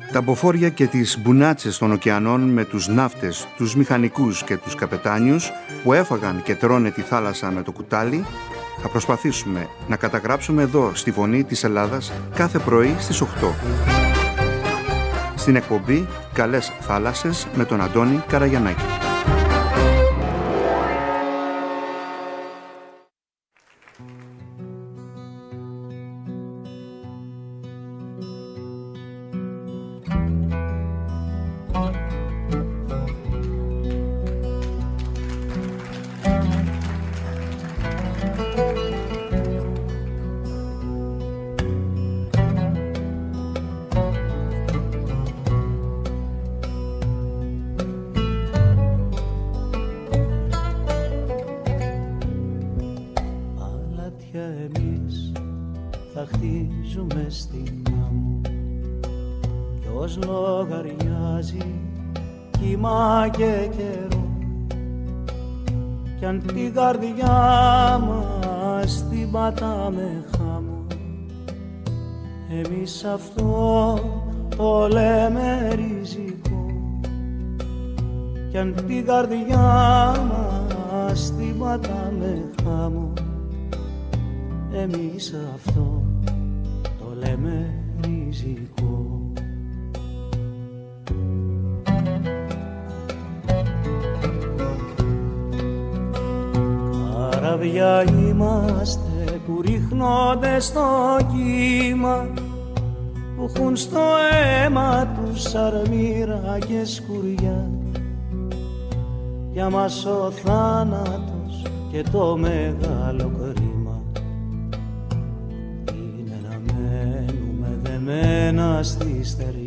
Τα μποφόρια και τις μπουνάτσες των ωκεανών με τους ναύτες, τους μηχανικούς και τους καπετάνιους που έφαγαν και τρώνε τη θάλασσα με το κουτάλι, θα προσπαθήσουμε να καταγράψουμε εδώ στη Φωνή της Ελλάδας κάθε πρωί στις 8. Στην εκπομπή «Καλές θάλασσες» με τον Αντώνη Καραγιαννάκη. Καρδιά μας την πατάμε χάμω. Εμείς αυτό το λέμε ριζικό. Κι αν την καρδιά μας την πατάμε χάμω, εμείς αυτό το λέμε ριζικό. Καράβια είμαστε που ρίχνονται στο κύμα, που έχουν στο αίμα τους αρμύρα και σκουριά. Για μας ο θάνατος και το μεγάλο κρίμα είναι να μένουμε δεμένα στη στεριά.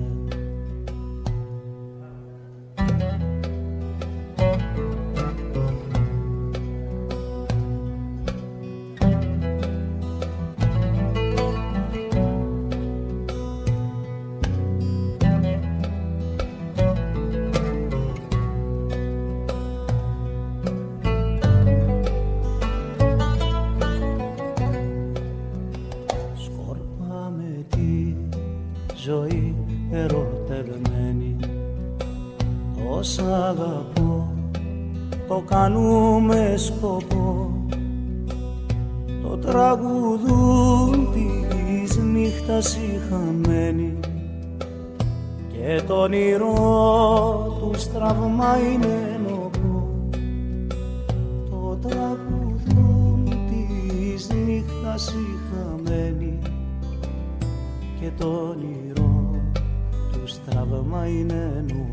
Κάνουμε σκοπό το τραγουδούν της νύχτας οι χαμένοι, και το όνειρό τους τραύμα είναι νοπό. Το τραγουδούν της νύχτας οι χαμένοι, και το όνειρό τους τραύμα είναι νοπό.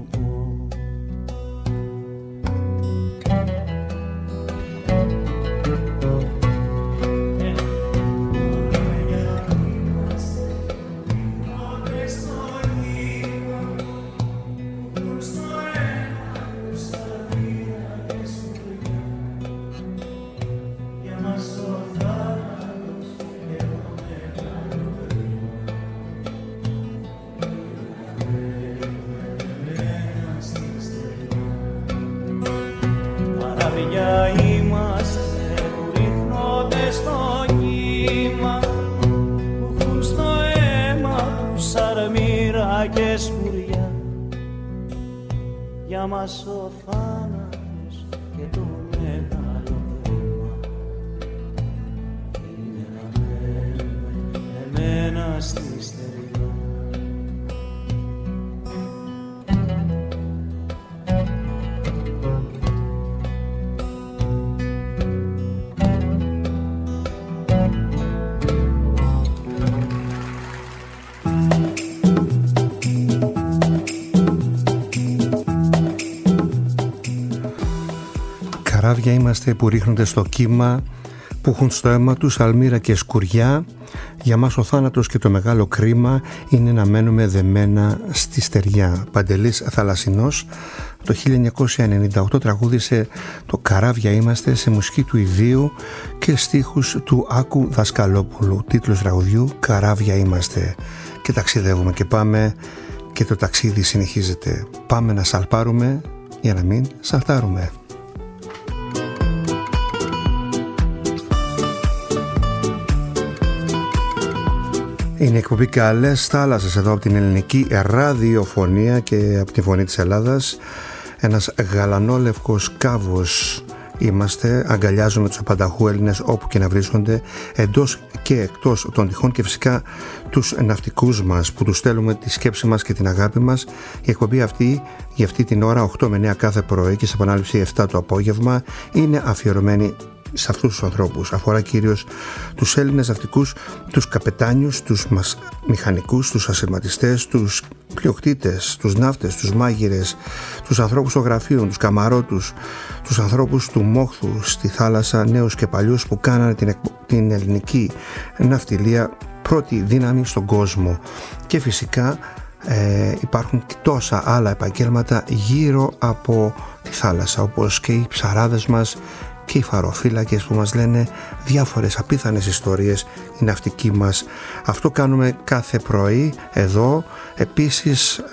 Για μας ο θάνατος και το μεγάλο κρίμα είναι να μένουμε εμένα στη στεριά. Καράβια είμαστε που ρίχνονται στο κύμα, που έχουν στο αίμα τους αλμύρα και σκουριά. Για μας ο θάνατος και το μεγάλο κρίμα είναι να μένουμε δεμένα στη στεριά. Παντελής Θαλασσινός το 1998 τραγούδισε το «Καράβια είμαστε» σε μουσική του Ιδίου και στίχους του Άκου Δασκαλόπουλου. Τίτλος τραγουδιού «Καράβια είμαστε». Και ταξιδεύουμε και πάμε, και το ταξίδι συνεχίζεται. Πάμε να σαλπάρουμε για να μην σαλτάρουμε. Είναι η εκπομπή Καλές Θάλασσες εδώ από την ελληνική ραδιοφωνία και από τη Φωνή της Ελλάδας. Ένας γαλανόλευκος κάβος είμαστε, αγκαλιάζουμε τους απανταχού Έλληνες όπου και να βρίσκονται, εντός και εκτός των τυχών, και φυσικά τους ναυτικούς μας που τους στέλνουμε τη σκέψη μας και την αγάπη μας. Η εκπομπή αυτή, για αυτή την ώρα 8 με 9 κάθε πρωί και σε επανάληψη 7 το απόγευμα, είναι αφιερωμένη σε αυτούς τους ανθρώπους. Αφορά κυρίως τους Έλληνες ναυτικούς, τους καπετάνιους, τους μηχανικούς, τους ασυρματιστές, τους πλειοκτήτες, τους ναύτες, τους μάγειρες, τους ανθρώπους των γραφείων, τους καμαρώτους, τους ανθρώπους του μόχθου στη θάλασσα, νέους και παλιούς, που κάνανε την ελληνική ναυτιλία πρώτη δύναμη στον κόσμο. Και φυσικά υπάρχουν και τόσα άλλα επαγγέλματα γύρω από τη θάλασσα, όπως και οι ψαράδες μας και οι φαροφύλακες που μας λένε διάφορες απίθανες ιστορίες, οι ναυτικοί μας. Αυτό κάνουμε κάθε πρωί εδώ. Επίσης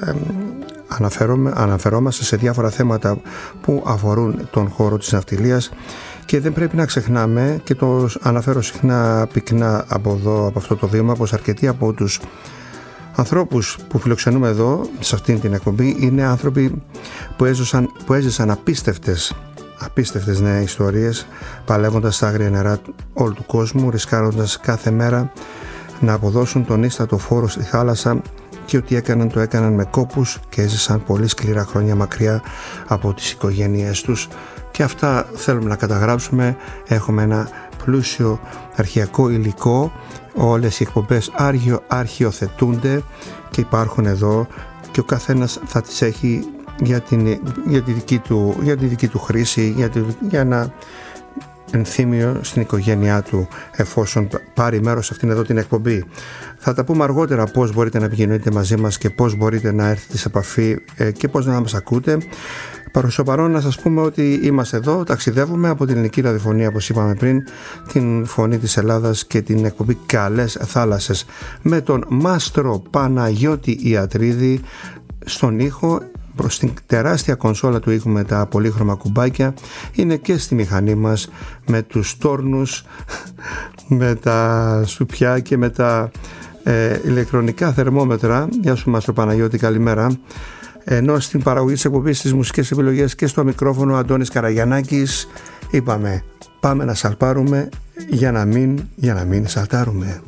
αναφερόμαστε σε διάφορα θέματα που αφορούν τον χώρο της ναυτιλίας, και δεν πρέπει να ξεχνάμε, και το αναφέρω συχνά πυκνά από αυτό το βήμα, πως αρκετοί από τους ανθρώπους που φιλοξενούμε εδώ σε αυτήν την εκπομπή είναι άνθρωποι που έζησαν απίστευτες νέες ιστορίες, παλεύοντας στα άγρια νερά όλου του κόσμου, ρισκάροντας κάθε μέρα να αποδώσουν τον ίστατο φόρο στη θάλασσα, και ό,τι το έκαναν με κόπους και έζησαν πολύ σκληρά χρόνια μακριά από τις οικογένειές τους. Και αυτά θέλουμε να καταγράψουμε. Έχουμε ένα πλούσιο αρχαιακό υλικό, όλες οι εκπομπές αρχιοθετούνται και υπάρχουν εδώ, και ο καθένας θα τις έχει για τη δική του χρήση, για ένα ενθύμιο στην οικογένειά του, εφόσον πάρει μέρος σε αυτήν εδώ την εκπομπή. Θα τα πούμε αργότερα πώς μπορείτε να επικοινωνείτε μαζί μας και πώς μπορείτε να έρθετε σε επαφή και πώς να μας ακούτε. Προς το παρόν να σας πούμε ότι είμαστε εδώ, ταξιδεύουμε από την ελληνική ραδιοφωνία, όπως είπαμε πριν, την Φωνή της Ελλάδας και την εκπομπή Καλές Θάλασσες, με τον Μάστρο Παναγιώτη Ιατρίδη στον ήχο. Προς την τεράστια κονσόλα του ήχου με τα πολύχρωμα κουμπάκια, είναι και στη μηχανή μας με τους τόρνους, με τα σουπιά και με τα ηλεκτρονικά θερμόμετρα. Γεια σου Μάστρο Παναγιώτη, καλημέρα. Ενώ στην παραγωγή της εκπομπής, στις μουσικές επιλογές και στο μικρόφωνο Αντώνης Καραγιαννάκης. Είπαμε, πάμε να σαλπάρουμε για να μην σαλτάρουμε.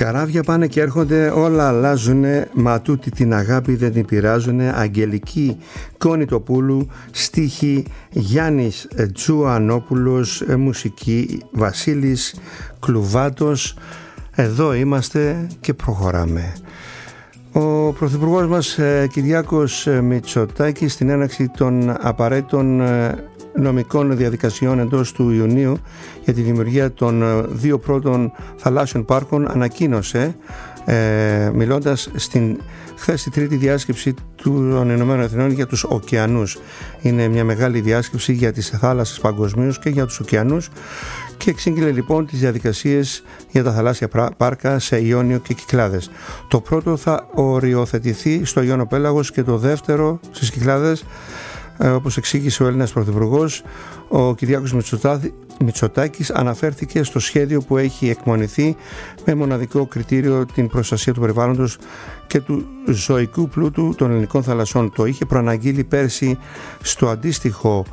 Καράβια πάνε και έρχονται, όλα αλλάζουνε, μα τούτη την αγάπη δεν την πειράζουνε. Αγγελική Κόνιτοπούλου, στίχη Γιάννης Τζουανόπουλος, μουσική Βασίλης Κλουβάτος. Εδώ είμαστε και προχωράμε. Ο Πρωθυπουργός μας Κυριάκος Μητσοτάκης στην έναρξη των απαραίτητων νομικών διαδικασιών εντός του Ιουνίου για τη δημιουργία των 2 πρώτων θαλάσσιων πάρκων ανακοίνωσε, μιλώντας χθες τη τρίτη διάσκεψη των Ηνωμένων Εθνών για τους ωκεανούς. Είναι μια μεγάλη διάσκεψη για τις θάλασσες παγκοσμίως και για τους ωκεανούς και εξήγηλε λοιπόν τις διαδικασίες για τα θαλάσσια πάρκα σε Ιόνιο και Κυκλάδες. Το πρώτο θα οριοθετηθεί στο Ιόνιο Πέλαγος και το δεύτερο στις Κυκλάδες. Όπως εξήγησε ο Έλληνας Πρωθυπουργός, ο Κυριάκος Μητσοτάκης αναφέρθηκε στο σχέδιο που έχει εκμονηθεί με μοναδικό κριτήριο την προστασία του περιβάλλοντος και του ζωικού πλούτου των ελληνικών θαλασσών. Το είχε προαναγγείλει πέρσι στο αντίστοιχο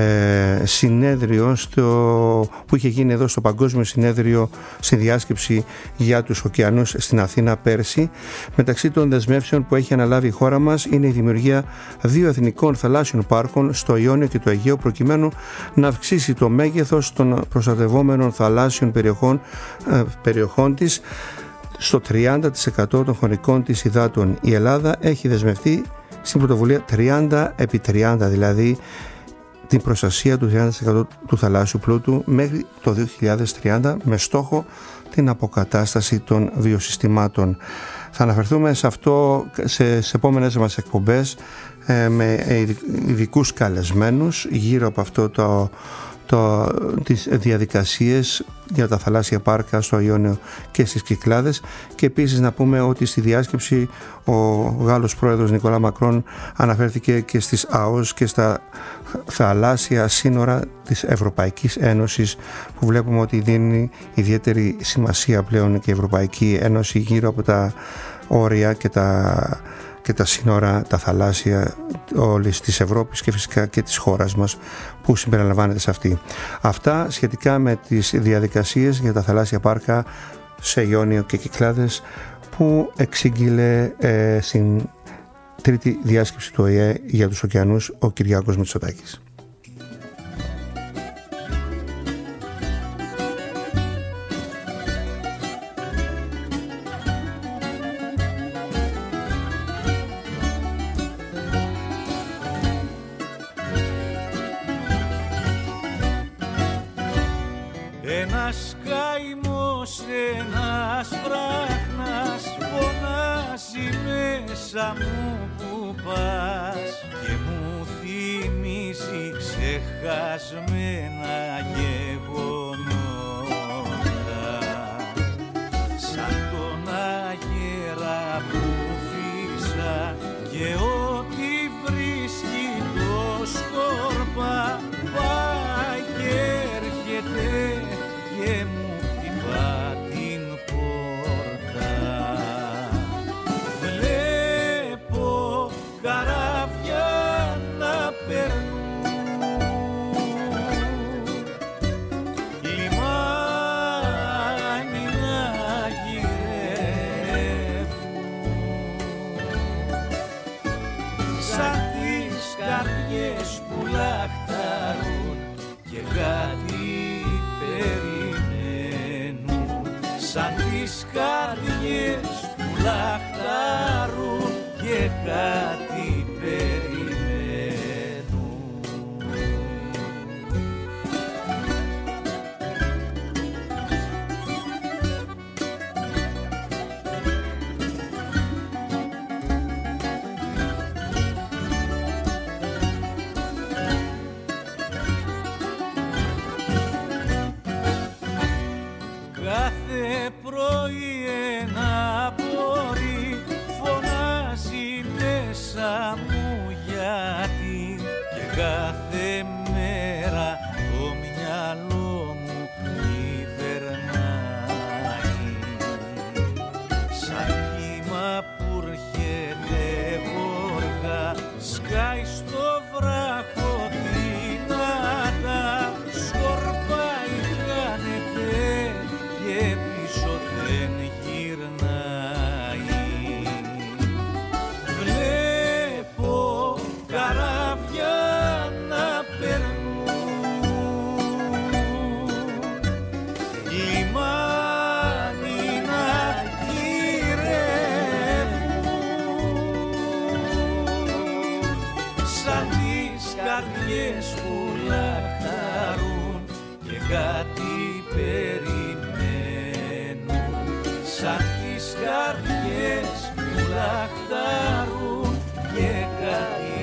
συνέδριο που είχε γίνει εδώ στο Παγκόσμιο Συνέδριο στη διάσκεψη για τους ωκεανούς στην Αθήνα πέρσι. Μεταξύ των δεσμεύσεων που έχει αναλάβει η χώρα μας είναι η δημιουργία 2 εθνικών θαλάσσιων πάρκων στο Ιόνιο και το Αιγαίο, προκειμένου να αυξήσει το μέγεθος των προστατευόμενων θαλάσσιων περιοχών της στο 30% των χωρικών της υδάτων. Η Ελλάδα έχει δεσμευτεί στην πρωτοβουλία 30x30, δηλαδή την προστασία του 30% του θαλάσσιου πλούτου μέχρι το 2030, με στόχο την αποκατάσταση των βιοσυστημάτων. Θα αναφερθούμε σε αυτό σε επόμενες μας εκπομπές με ειδικούς καλεσμένους γύρω από αυτό τις διαδικασίες για τα θαλάσσια πάρκα στο Ιόνιο και στις Κυκλάδες. Και επίσης να πούμε ότι στη διάσκεψη ο Γάλλος πρόεδρος Νικολά Μακρόν αναφέρθηκε και στις ΑΟΣ και στα θαλάσσια σύνορα της Ευρωπαϊκής Ένωσης, που βλέπουμε ότι δίνει ιδιαίτερη σημασία πλέον και η Ευρωπαϊκή Ένωση γύρω από τα όρια και τα σύνορα, τα θαλάσσια όλης της Ευρώπης και φυσικά και της χώρας μας που συμπεριλαμβάνεται σε αυτή. Αυτά σχετικά με τις διαδικασίες για τα θαλάσσια πάρκα σε Ιόνιο και Κυκλάδες που εξήγηλε στην τρίτη διάσκεψη του ΟΗΕ για τους ωκεανούς ο Κυριάκος Μητσοτάκης. Ένας καημός, ένας βράχνας φωνάζει μέσα μου που πας και μου θυμίζει ξεχασμένα γεγονότα, σαν τον αγέρα που φύσα και ό,τι βρίσκει το σκόρπα πάει και έρχεται και μου χτυπά την πόρτα. Βλέπω καράβια να περνούν, λιμάνι να γυρεύουν, σαν τις καρδιές που λαχταρούν και κάτι περιμένουν, σαν τις καρδιές που λαχταρούν και κάτι περιμένουν. Κάθε πρωί ένα πόρι φωνάζει μέσα κάτι περιμένουν, σαν τις καρδιές που λαχταρούν και κάτι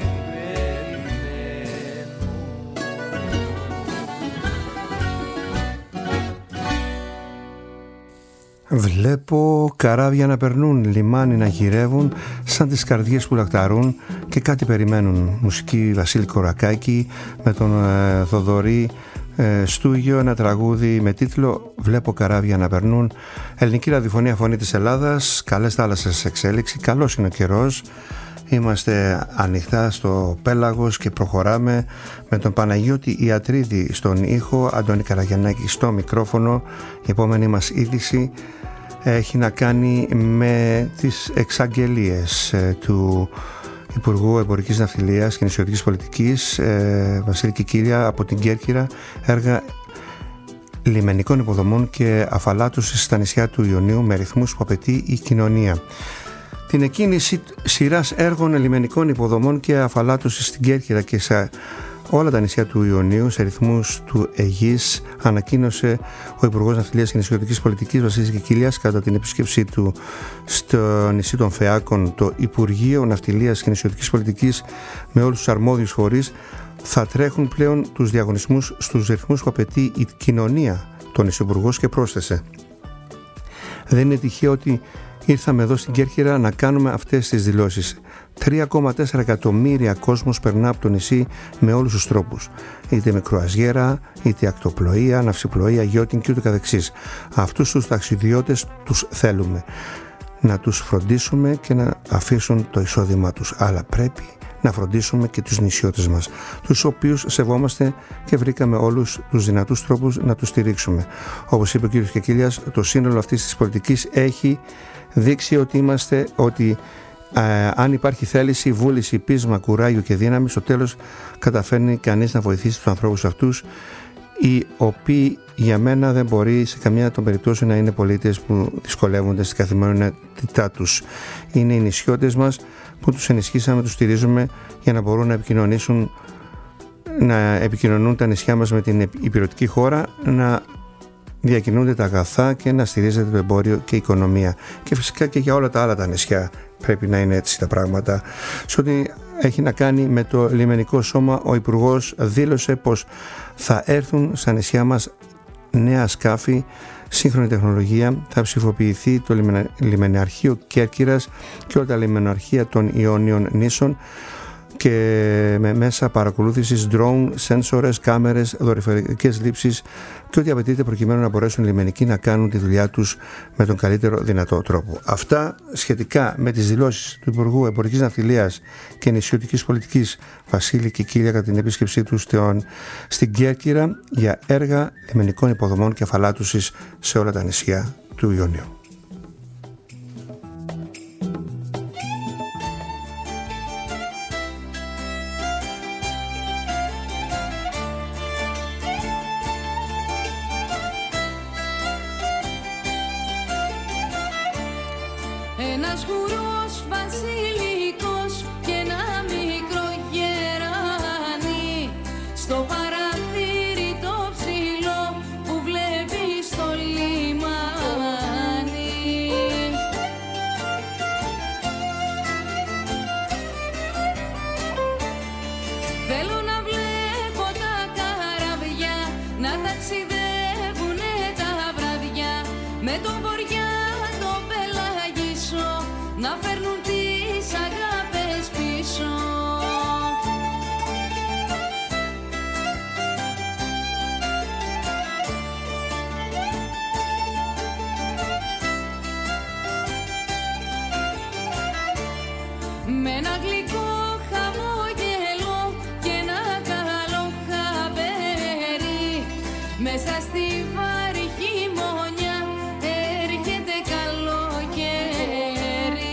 Βλέπω καράβια να περνούν, λιμάνι να γυρεύουν, σαν τις καρδιές που λαχταρούν και κάτι περιμένουν. Μουσική Βασίλη Κορακάκη με τον Θοδωρή Στούγιο, ένα τραγούδι με τίτλο «Βλέπω καράβια να περνούν». Ελληνική ραδιοφωνία, φωνή της Ελλάδας, καλές θάλασσες εξέλιξη, καλός είναι ο καιρός. Είμαστε ανοιχτά στο πέλαγος και προχωράμε με τον Παναγιώτη Ιατρίδη στον ήχο, Αντώνη Καραγιαννάκη στο μικρόφωνο. Η επόμενη μας είδηση έχει να κάνει με τις εξαγγελίες του Υπουργού Εμπορικής Ναυτιλίας και Νησιωτικής Πολιτικής Βασίλη Κικίλια από την Κέρκυρα, έργα λιμενικών υποδομών και αφαλάτωσης στα νησιά του Ιωνίου με ρυθμούς που απαιτεί η κοινωνία. Την εκκίνηση σειράς έργων λιμενικών υποδομών και αφαλάτωσης στην Κέρκυρα και σε όλα τα νησιά του Ιωνίου σε ρυθμούς του Αιγής ανακοίνωσε ο Υπουργός Ναυτιλίας και Νησιωτικής Πολιτικής Βασίλης Κικίλιας κατά την επίσκεψή του στο νησί των Φεάκων. Το Υπουργείο Ναυτιλίας και Νησιωτικής Πολιτικής με όλους τους αρμόδιους φορείς θα τρέχουν πλέον τους διαγωνισμούς στους ρυθμούς που απαιτεί η κοινωνία, τον Υφυπουργός, και πρόσθεσε: δεν είναι τυχαίο ότι ήρθαμε εδώ στην Κέρκυρα να κάνουμε αυτές τις δηλώσεις. 3,4 εκατομμύρια κόσμος περνά από το νησί με όλους τους τρόπους. Είτε με κρουαζιέρα, είτε ακτοπλοεία, ναυσιπλοεία, γιότινγκ και ούτω καθεξής. Αυτούς τους ταξιδιώτες τους θέλουμε. Να τους φροντίσουμε και να αφήσουν το εισόδημά τους. Αλλά πρέπει να φροντίσουμε και τους νησιώτες μας, τους οποίους σεβόμαστε και βρήκαμε όλους τους δυνατούς τρόπους να τους στηρίξουμε. Όπως είπε ο κ. Κικίλιας, το σύνολο αυτής της πολιτικής έχει δείξει ότι αν υπάρχει θέληση, βούληση, πείσμα, κουράγιο και δύναμη, στο τέλος καταφέρνει κανείς να βοηθήσει τους ανθρώπους αυτούς, οι οποίοι για μένα δεν μπορεί σε καμία των περιπτώσεων να είναι πολίτες που δυσκολεύονται στην καθημερινότητά τους. Είναι οι νησιώτες μας που τους ενισχύσαμε, τους στηρίζουμε για να μπορούν να επικοινωνούν τα νησιά μας με την υπηρετική χώρα, να διακινούνται τα αγαθά και να στηρίζεται το εμπόριο και η οικονομία. Και φυσικά και για όλα τα άλλα τα νησιά πρέπει να είναι έτσι τα πράγματα. Σε ό,τι έχει να κάνει με το λιμενικό σώμα, ο Υπουργός δήλωσε πως θα έρθουν στα νησιά μας νέα σκάφη, σύγχρονη τεχνολογία, θα ψηφοποιηθεί το λιμεναρχείο Κέρκυρας και όλα τα λιμεναρχεία των Ιόνιων νήσων και με μέσα παρακολούθησης, drone, σένσορες, κάμερες, δορυφορικές λήψεις και ό,τι απαιτείται προκειμένου να μπορέσουν οι λιμενικοί να κάνουν τη δουλειά τους με τον καλύτερο δυνατό τρόπο. Αυτά σχετικά με τις δηλώσεις του Υπουργού Εμπορικής Ναυτιλίας και Νησιωτικής Πολιτικής Βασίλη Κικίλια κατά την επίσκεψή του στην Κέρκυρα για έργα λιμενικών υποδομών και αφαλάτωσης σε όλα τα νησιά του Ιωνίου. Ένας γουρός βασιλικός και ένα μικρό γεράνι στο παραθύρι το ψηλό που βλέπει στο λιμάνι. Θέλω να βλέπω τα καραβιά να ταξιδεύουνε τα βραδιά με τον βοριά να φέρνουν τις αγάπες πίσω. Με ένα γλυκό χαμόγελο και ένα καλό χαβέρι μέσα στη βάρη χειμώνια έρχεται καλοκαίρι.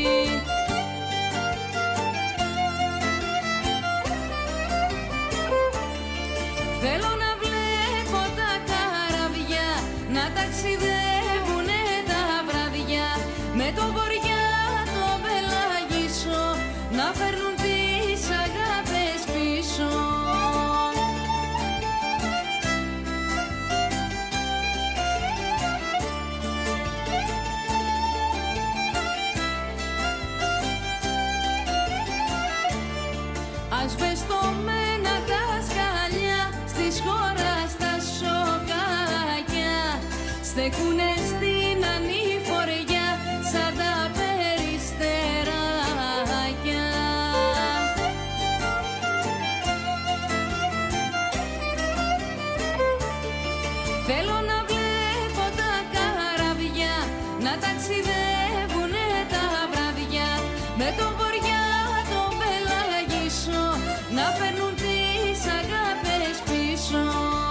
Θέλω να βλέπω τα καραβιά να ταξιδεύουνε τα βραδιά με το βοριά το πελάγισο να φέρνουν τις αγάπες πίσω. στεκούνε στην ανηφοριά σαν τα περιστεράκια. Θέλω να βλέπω τα καραβιά να ταξιδεύουνε τα βραδιά με τον βοριά τον πελαγισό να φέρνουν τις αγάπες πίσω.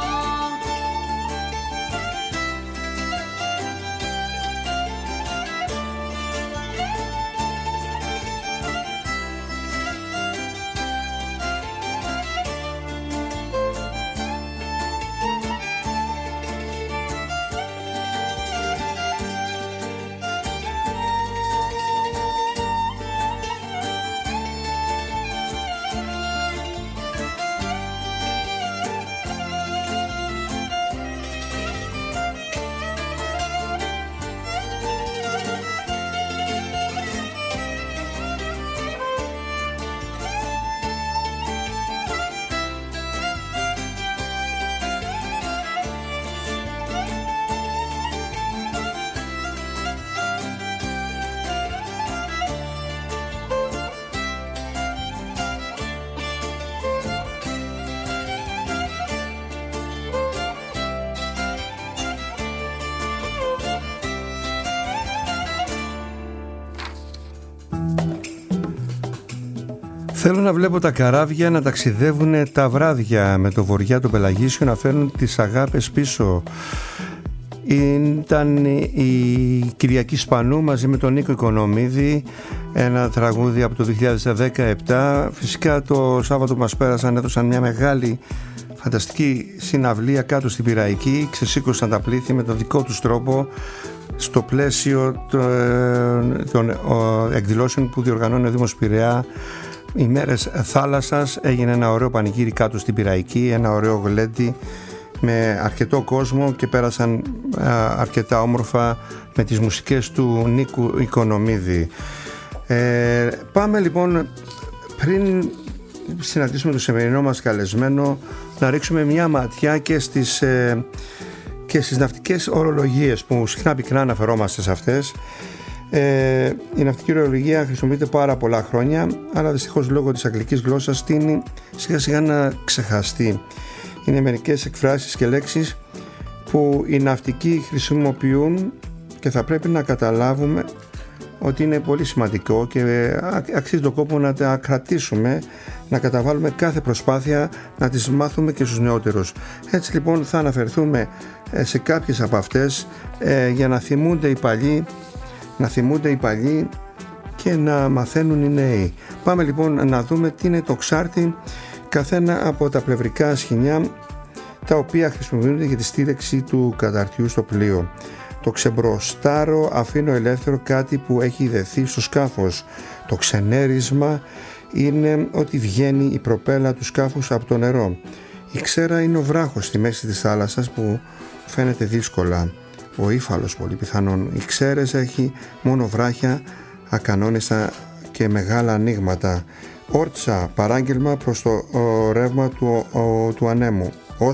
Θέλω να βλέπω τα καράβια να ταξιδεύουν τα βράδια με το βοριά του Πελαγίσιο να φέρνουν τις αγάπες πίσω. Ήταν η Κυριακή Σπανού μαζί με τον Νίκο Οικονομίδη, ένα τραγούδι από το 2017. Φυσικά το Σάββατο που μας πέρασαν έδωσαν μια μεγάλη φανταστική συναυλία κάτω στην Πειραϊκή, ξεσήκωσαν τα πλήθη με τον δικό τους τρόπο στο πλαίσιο των εκδηλώσεων που διοργανώνει ο Δήμος Πειραιά. Οι μέρες θάλασσας, έγινε ένα ωραίο πανηγύρι κάτω στην Πειραϊκή, ένα ωραίο γλέντι με αρκετό κόσμο και πέρασαν αρκετά όμορφα με τις μουσικές του Νίκου Οικονομίδη. Πάμε λοιπόν, πριν συναντήσουμε το σημερινό μας καλεσμένο, να ρίξουμε μια ματιά και στις ναυτικές ορολογίες που συχνά πυκνά αναφερόμαστε σε αυτές. Η ναυτική ορολογία χρησιμοποιείται πάρα πολλά χρόνια, αλλά δυστυχώς λόγω της αγγλικής γλώσσας τείνει σιγά σιγά να ξεχαστεί. Είναι μερικές εκφράσεις και λέξεις που οι ναυτικοί χρησιμοποιούν και θα πρέπει να καταλάβουμε ότι είναι πολύ σημαντικό και αξίζει τον κόπο να τα κρατήσουμε, να καταβάλουμε κάθε προσπάθεια να τις μάθουμε και στους νεότερους. Έτσι λοιπόν θα αναφερθούμε σε κάποιες από αυτές για να θυμούνται οι παλιοί, και να μαθαίνουν οι νέοι. Πάμε λοιπόν να δούμε τι είναι το ξάρτι, καθένα από τα πλευρικά σχοινιά τα οποία χρησιμοποιούνται για τη στήρεξη του καταρτιού στο πλοίο. Το ξεμπροστάρο αφήνω ελεύθερο κάτι που έχει δεθεί στο σκάφος. Το ξενέρισμα είναι ότι βγαίνει η προπέλα του σκάφους από το νερό. Η ξέρα είναι ο βράχος στη μέση της θάλασσας που φαίνεται δύσκολα. Ο ύφαλος πολύ πιθανόν. Οι ξέρες έχει μόνο βράχια, ακανόνιστα και μεγάλα ανοίγματα. Όρτσα, παράγγελμα προς το ρεύμα του ανέμου.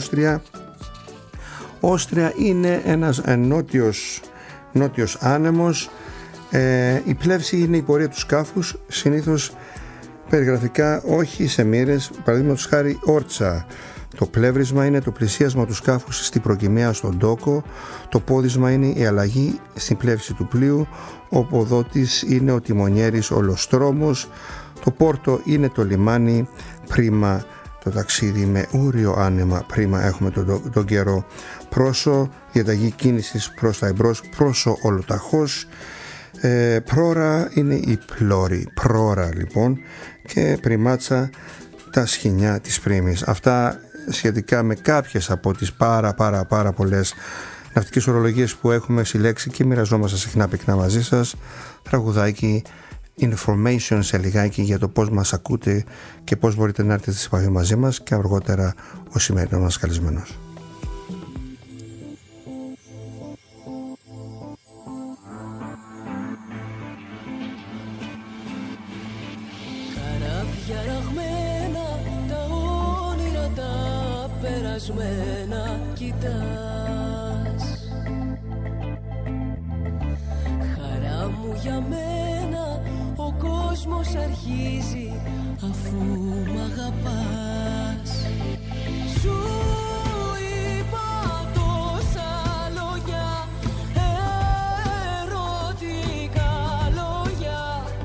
Όστρια είναι ένας νότιος άνεμος. Η πλεύση είναι η πορεία του σκάφους, συνήθως περιγραφικά όχι σε μοίρες, παραδείγματος χάρη όρτσα. Το πλεύρισμα είναι το πλησίασμα του σκάφους στην προκυμαία στον τόκο. Το πόδισμα είναι η αλλαγή στην πλεύση του πλοίου. Ο ποδότης είναι ο τιμονιέρης ολοστρόμος. Το πόρτο είναι το λιμάνι. Πρίμα το ταξίδι με ούριο άνεμα. Πρίμα έχουμε τον καιρό. Πρόσω, διαταγή κίνησης προς τα εμπρός. Πρόσω ολοταχώς. Πρόρα είναι η πλώρη. Πρόρα λοιπόν. Και πριμάτσα τα σχοινιά της πρίμης. Αυτά σχετικά με κάποιες από τις πάρα πολλές ναυτικές ορολογίες που έχουμε συλλέξει και μοιραζόμαστε συχνά πυκνά μαζί σας. Τραγουδάκι information σε λιγάκι για το πώς μας ακούτε και πώς μπορείτε να έρθετε σε επαφή μαζί μας, και αργότερα ο σημερινός μας καλεσμένος. Κοιτάς πώς αρχίζει αφού μ' αγαπάς. Σου είπα τόσα λόγια, ερωτικά λόγια,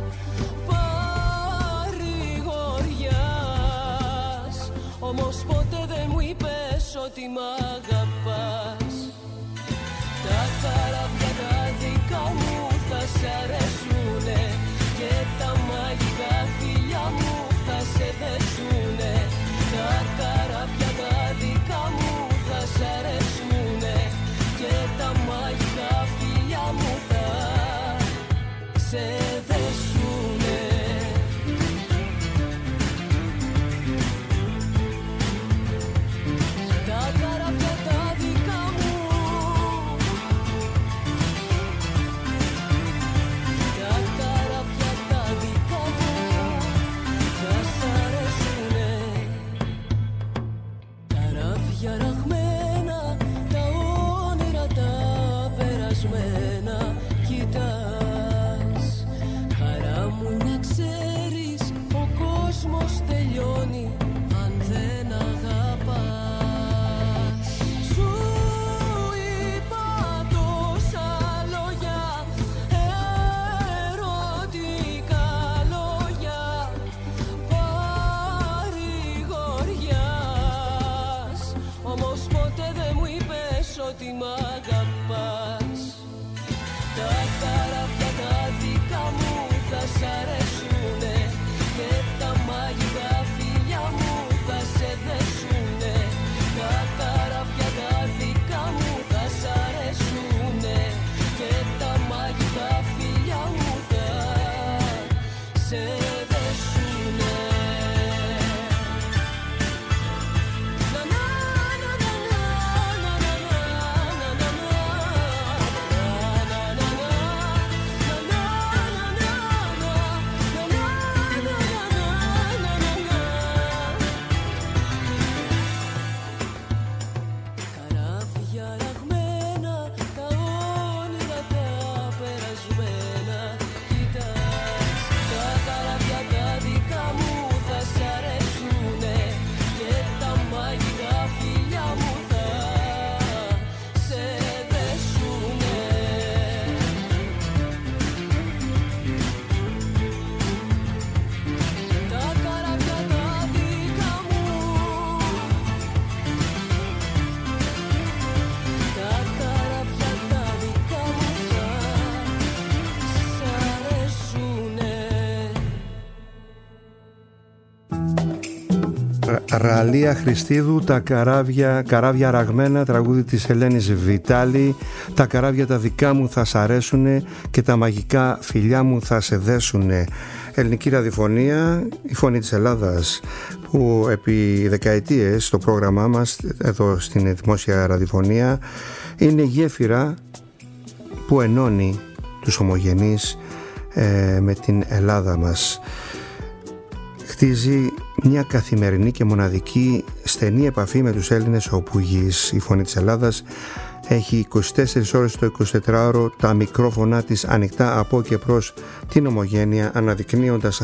παρηγοριάς, όμως ποτέ δεν μου είπες ότι μ' αγαπάς. Τα καράβια τα δικά μου θα σ' αρέσουνε και τα μαγικά φιλιά μου θα σε δέσουνε. Τα καράβια τα δικά μου θα σ' αρέσουνε και τα μαγικά φιλιά μου θα σε δέσουνε. Τα καράβια τα δικά μου, τα καράβια τα δικά μου θα σ' αρέσουνε. Καράβια ραγμένα, τα όνειρα τα περασμένα κοιτάς. Χαρά μου να ξέρεις, ο κόσμος τελειώνει αν δεν αγαπάς. Σου είπα τόσα λόγια, ερωτικά λόγια, παρηγοριάς, όμως ποτέ δεν μου είπες ότι μ' αγαπάς. Τα καράβια τα δικά μου θα σ' αρέσουνε και τα μαγικά φιλιά μου θα σε δέσουνε. Τα καράβια τα δικά μου θα σ' αρέσουνε και τα μαγικά φιλιά μου θα σε δέσουνε. Να να να να να να να να να καράβια ραγμένα, τα όνειρα τα περασμένα κοιτάς. Τα καράβια τα δικά μου θα σ' αρέσουνε και τα μαγικά φιλιά μου θα σε δέσουνε. Τα καράβια τα δικά μου, τα καράβια τα δικά μου θα σ' αρέσουνε. Ραλία Χριστίδου, τα καράβια ραγμένα, τραγούδι της Ελένης Βιτάλη. Τα καράβια τα δικά μου θα σ' αρέσουνε και τα μαγικά φιλιά μου θα σε δέσουνε. Ελληνική ραδιοφωνία, η φωνή της Ελλάδας, που επί δεκαετίες στο πρόγραμμά μας εδώ στην δημόσια ραδιοφωνία είναι γέφυρα που ενώνει τους ομογενείς με την Ελλάδα μας. Χτίζει μια καθημερινή και μοναδική στενή επαφή με τους Έλληνες όπου γης. Η φωνή της Ελλάδας έχει 24 ώρες το 24ωρο τα μικρόφωνα της ανοιχτά από και προς την ομογένεια, αναδεικνύοντας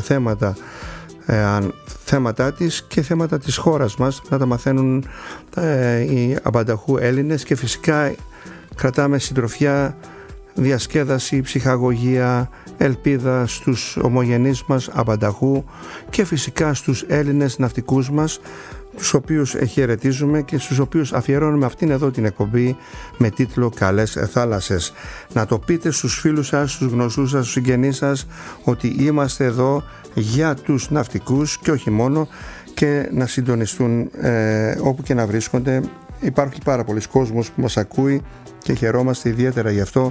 θέματα της και θέματα της χώρας μας, να τα μαθαίνουν οι απανταχού Έλληνες, και φυσικά κρατάμε συντροφιά, διασκέδαση, ψυχαγωγία, ελπίδα στους ομογενείς μας απανταχού και φυσικά στους Έλληνες ναυτικούς μας, τους οποίους χαιρετίζουμε και στους οποίους αφιερώνουμε αυτήν εδώ την εκπομπή με τίτλο «Καλές θάλασσες». Να το πείτε στους φίλους σας, στους γνωστούς σας, στους συγγενείς σας ότι είμαστε εδώ για τους ναυτικούς και όχι μόνο, και να συντονιστούν όπου και να βρίσκονται. Υπάρχει πάρα πολλοί κόσμος που μας ακούει και χαιρόμαστε ιδιαίτερα γι' αυτό.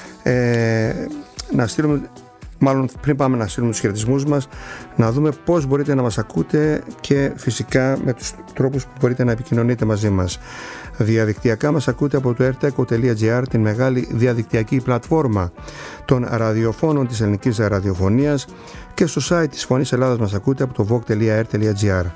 Να στείλουμε, μάλλον πριν πάμε να στείλουμε τους χαιρετισμούς μας, να δούμε πώς μπορείτε να μας ακούτε και φυσικά με τους τρόπους που μπορείτε να επικοινωνείτε μαζί μας. Διαδικτυακά μας ακούτε από το rteco.gr, την μεγάλη διαδικτυακή πλατφόρμα των ραδιοφώνων της ελληνικής ραδιοφωνίας, και στο site της Φωνής Ελλάδας μας ακούτε από το vogue.r.gr.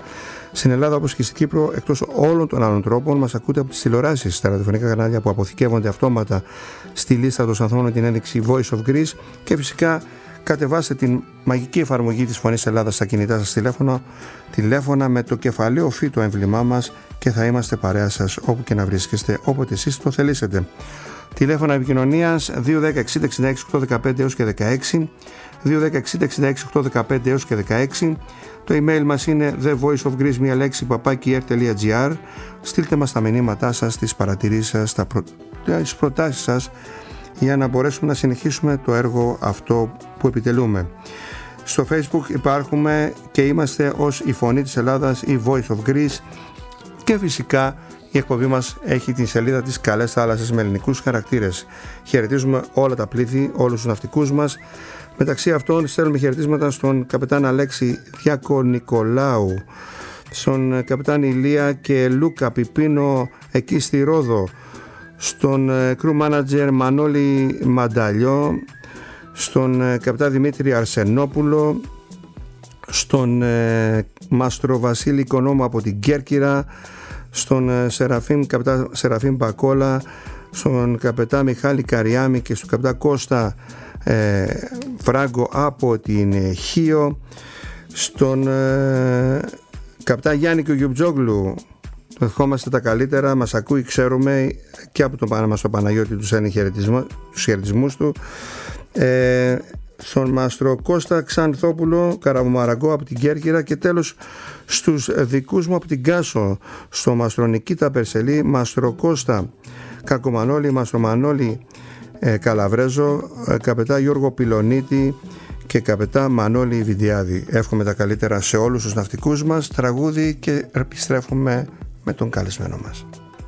Στην Ελλάδα, όπως και στην Κύπρο, εκτός όλων των άλλων τρόπων, μας ακούτε από τις τηλεοράσεις, στα ραδιοφωνικά κανάλια που αποθηκεύονται αυτόματα στη λίστα των σταθμών την ένδειξη Voice of Greece, και φυσικά κατεβάστε την μαγική εφαρμογή της Φωνής Ελλάδας στα κινητά σας τηλέφωνα με το κεφαλαίο φύ το έμβλημά μας, και θα είμαστε παρέα σας όπου και να βρίσκεστε, όποτε εσείς το θελήσετε. Τηλέφωνα επικοινωνίας 210 60 66 815 έως και 16, 210 60 66 815 έως και 16. Το email μας είναι thevoiceofgreece, μια λέξη, @r.gr. Στείλτε μας τα μηνύματά σας, τις παρατηρήσεις σας, τις προτάσεις σας, για να μπορέσουμε να συνεχίσουμε το έργο αυτό που επιτελούμε. Στο Facebook υπάρχουμε και είμαστε ως η Φωνή της Ελλάδας, η Voice of Greece, και φυσικά η εκπομπή μας έχει την σελίδα της Καλές Θάλασσες με ελληνικούς χαρακτήρες. Χαιρετίζουμε όλα τα πλήθη, όλους τους ναυτικούς μας. Μεταξύ αυτών στέλνουμε χαιρετίσματα στον καπετάν Αλέξη Διακονικολάου, στον καπετάν Ηλία και Λούκα Πιπίνο εκεί στη Ρόδο, στον crew manager Μανώλη Μανταλιό, στον καπετάν Δημήτρη Αρσενόπουλο, στον μάστρο Βασίλη Οικονόμου από την Κέρκυρα, στον καπετάν Σεραφείμ Μπακόλα, στον καπετάν Μιχάλη Καριάμι και στον καπετάν Κώστα Φράγκο από την Χίο, στον καπετάν Γιάννη Κιουγιουτζόγλου. Το ευχόμαστε τα καλύτερα, μας ακούει, ξέρουμε, και από τον Παναμά στο Παναγιώτη τους είναι τους χαιρετισμούς του. Στον μάστρο Κώστα Ξανθόπουλο Καραμαραγκό από την Κέρκυρα, και τέλος στους δικούς μου από την Κάσο, στο μάστρο Νικήτα Περσελή, μάστρο Κώστα Κακομανόλη, μάστρο Μανώλη Καλαβρέζο, καπετά Γιώργο Πιλονίτη και καπετά Μανώλη Βιντιάδη. Εύχομαι τα καλύτερα σε όλους τους ναυτικούς μας. Τραγούδι και επιστρέφουμε με τον καλεσμένο μας.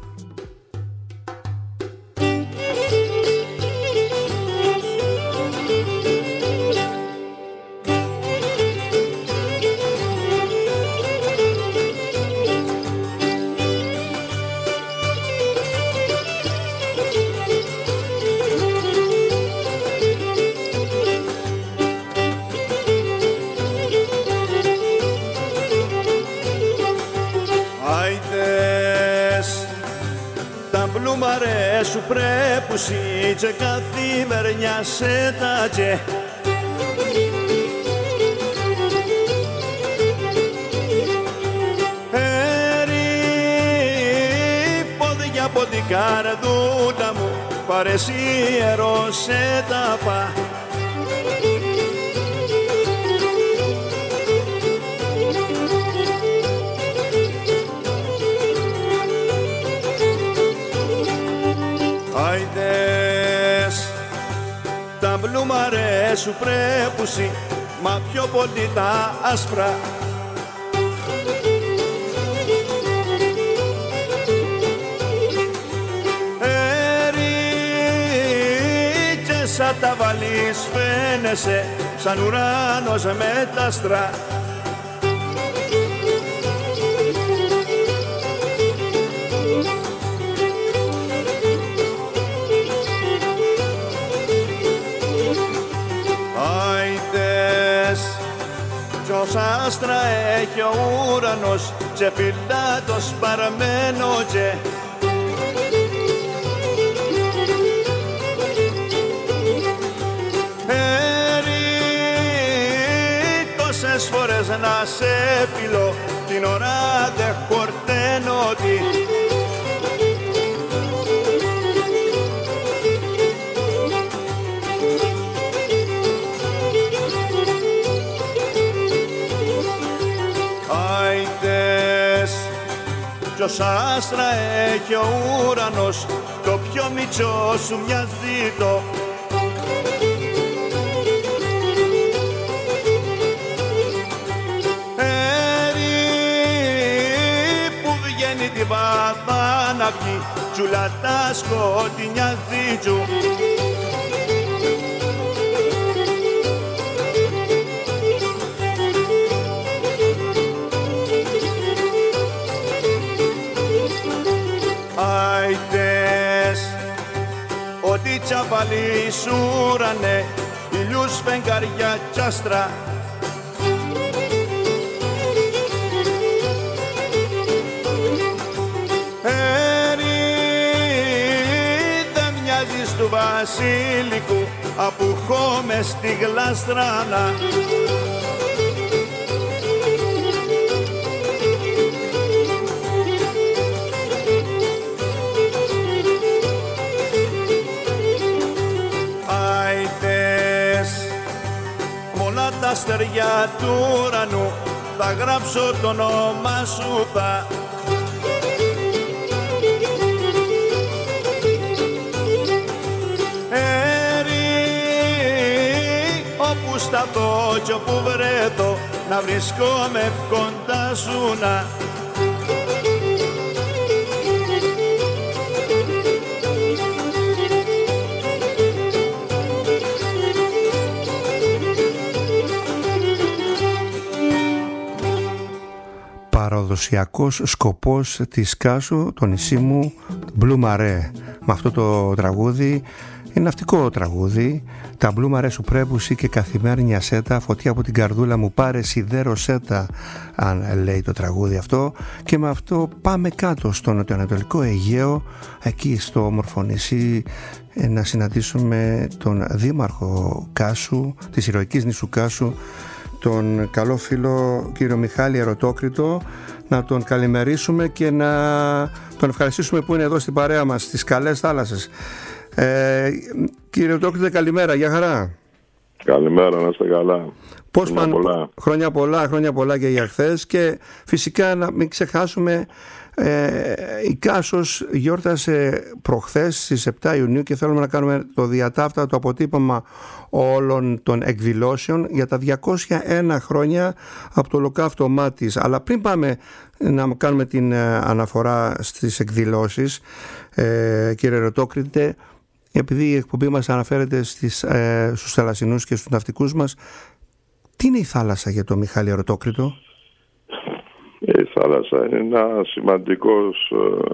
Σου πρέπουσι και καθημερινιά σε τάτζε πόδια από την καρδούλα μου παρεσίερο σε τα πα. Τα μπλουμαρέ σου πρέπουσι, μα πιο πολύ τα άσπρα. Και σαν τα βαλείς φαίνεσαι, σαν ουράνος με τα άστρα. Ως άστρα έχει ο ουρανός και φυλά το σπαρμένο και τόσες φορές να σε φιλώ την ώρα δε χορταίνω τι. Κι ως άστρα έχει ο ουρανός, το πιο μητσό σου μοιάζει το. Που βγαίνει την βαθάναυκη, τσουλά τα σκοτεινιά δίτζου. Ότι τσαβαλί σου ουρανέ, ηλιούς φεγγαριά κι άστρα. του Βασίλικου απουχώ μες στη γλαστράνα. Άιτες μόνα τα αστεριά του ουρανού, θα γράψω το όνομα σου, θα όπου σταθώ κι όπου βρέθω, να βρισκόμαι κοντά σου να. Παραδοσιακός σκοπός της Κάσου, το νησί μου, Blue Mare. Με αυτό το τραγούδι, είναι ναυτικό τραγούδι. Τα Blue Mare σου πρέπουση και καθημερινή σέτα, φωτιά από την καρδούλα μου πάρε σιδέρο σέτα, αν λέει το τραγούδι αυτό. Και με αυτό πάμε κάτω στο νοτιοανατολικό Αιγαίο, εκεί στο όμορφο νησί, να συναντήσουμε τον δήμαρχο Κάσου, της ηρωικής νήσου Κάσου, τον καλό φίλο κύριο Μιχάλη Ερωτόκριτο, να τον καλημερίσουμε και να τον ευχαριστήσουμε που είναι εδώ στην παρέα μας, στις καλές θάλασσες. Κύριε Ερωτόκριτο, καλημέρα, για χαρά. Καλημέρα, να είστε καλά. Πώς πάνε? Χρόνια πολλά και για χθες. Και φυσικά να μην ξεχάσουμε, η Κάσος γιόρτασε προχθές στις 7 Ιουνίου και θέλουμε να κάνουμε το διατάφτα, το αποτύπωμα όλων των εκδηλώσεων για τα 201 χρόνια από το ολοκαύτωμά της. Αλλά πριν πάμε να κάνουμε την αναφορά στις εκδηλώσεις, κύριε Ερωτόκριτε, επειδή η εκπομπή μας αναφέρεται στους θαλασσινούς και στους ναυτικούς μας, τι είναι η θάλασσα για τον Μιχάλη Ερωτόκριτο? Η θάλασσα είναι ένα σημαντικός,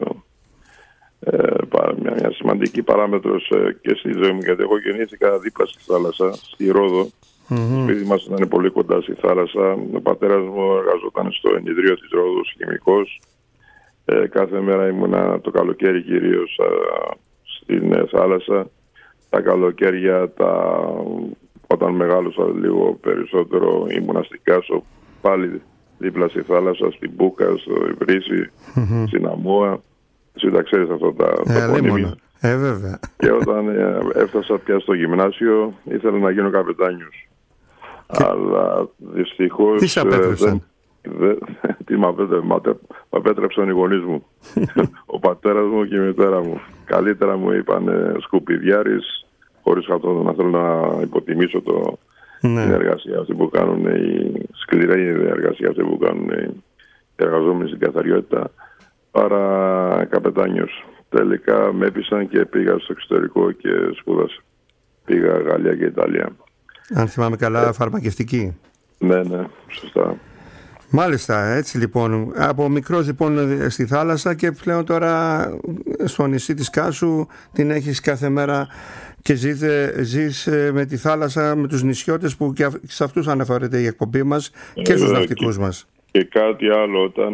μια σημαντική παράμετρος και στη ζωή μου, γιατί εγώ γεννήθηκα δίπλα στη θάλασσα, στη Ρόδο. Το σπίτι μας ήταν πολύ κοντά στη θάλασσα. Ο πατέρας μου εργαζόταν στο ενιδρίο της Ρόδου, χημικός. Κάθε μέρα ήμουνα το καλοκαίρι κυρίως στην θάλασσα. Τα καλοκαίρια, όταν μεγάλωσα λίγο περισσότερο, ήμουνα στην Κάσο, πάλι δίπλα στη θάλασσα, στην Μπούκα, στο Ιβρύσι, στην Αμόα. Εσύ τα ξέρεις αυτά τα πονήμια. Βέβαια. Και όταν έφτασα πια στο γυμνάσιο, ήθελα να γίνω καπετάνιος. Αλλά δυστυχώς... Τι σε απέτρεψαν? Τι μ' απέτρεψαν οι γονείς μου. Ο πατέρας μου και η μητέρα μου. Καλύτερα μου είπαν σκουπιδιάρης, χωρίς αυτό να θέλω να υποτιμήσω την εργασία αυτή που κάνουν, η σκληρή εργασία αυτή που κάνουν οι εργαζόμενοι στην καθαριότητα, παρά καπετάνιος. Τελικά με έπεισαν και πήγα στο εξωτερικό και σπούδασα. Πήγα Γαλλία και Ιταλία. Αν θυμάμαι καλά, φαρμακευτική. Ναι, σωστά. Μάλιστα, έτσι λοιπόν. Από μικρός λοιπόν στη θάλασσα και πλέον τώρα στο νησί της Κάσου την έχεις κάθε μέρα και ζεις με τη θάλασσα, με τους νησιώτες που και σε αυτούς αναφέρεται η εκπομπή μας και στους ναυτικούς μας. Και κάτι άλλο, όταν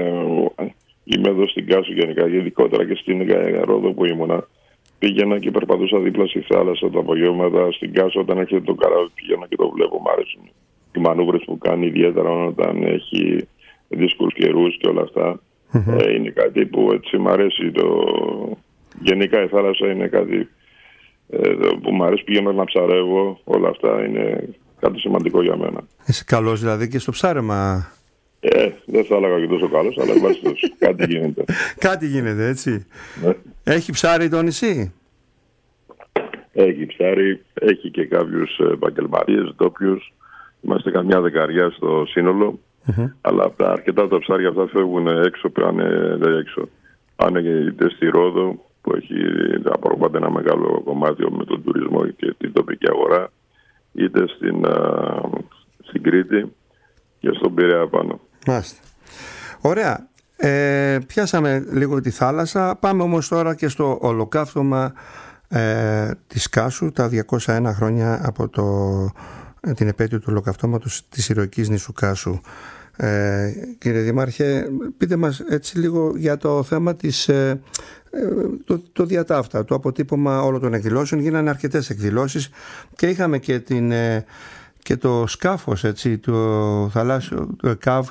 είμαι εδώ στην Κάσου γενικά, ειδικότερα και στην Ρόδο που ήμουνα, πήγαινα και περπατούσα δίπλα στη θάλασσα τα απογεύματα. Στην Κάσο όταν έρχεται το καράβι πήγαινα και το βλέπω, μ' αρέσουν οι μανούβρες που κάνει, ιδιαίτερα όταν έχει δύσκολους καιρούς και όλα αυτά. Είναι κάτι που έτσι μ' αρέσει. Γενικά η θάλασσα είναι κάτι που μ' αρέσει, πηγαίνω να ψαρεύω, όλα αυτά είναι κάτι σημαντικό για μένα. Είσαι καλός δηλαδή και στο ψάρεμα? Δεν θα έλεγα και τόσο καλός, αλλά κάτι γίνεται. Κάτι γίνεται, έτσι. Έχει ψάρι το νησί? Έχει ψάρι, έχει και κάποιους επαγγελματίες, ντόπιους. Είμαστε καμιά δεκαριά στο σύνολο, αλλά αρκετά τα ψάρια αυτά φεύγουν έξω, πάνε είτε στη Ρόδο που έχει απορροφάται ένα μεγάλο κομμάτι με τον τουρισμό και την τοπική αγορά, είτε στην Κρήτη και στον Πειραιά πάνω. Μάλιστα. Ωραία. Πιάσαμε λίγο τη θάλασσα. Πάμε όμως τώρα και στο ολοκαύτωμα της Κάσου, τα 201 χρόνια από την επέτειο του ολοκαυτώματος της ηρωικής νήσου Κάσου. Κύριε Δήμαρχε, πείτε μας έτσι λίγο για το θέμα της, το διατάφτα, το αποτύπωμα όλων των εκδηλώσεων. Γίνανε αρκετές εκδηλώσεις και είχαμε και το σκάφος, έτσι, το θαλάσσιο, το ΕΚΑΒ,